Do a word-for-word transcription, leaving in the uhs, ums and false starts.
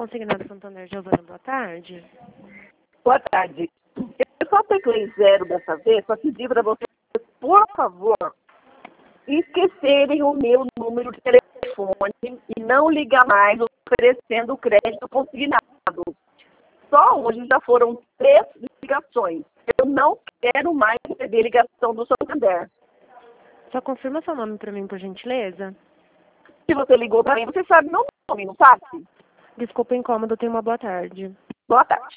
Consignado Santander, Giovana, boa tarde. Boa tarde. Eu só teclei zero dessa vez para pedir para vocês, por favor, esquecerem o meu número de telefone e não ligar mais oferecendo crédito consignado. Só hoje já foram três ligações. Eu não quero mais receber ligação do Santander. Só confirma seu nome para mim, por gentileza? Se você ligou para mim, você sabe meu nome, não sabe? Desculpa o incômodo, tenha uma boa tarde. Boa tarde.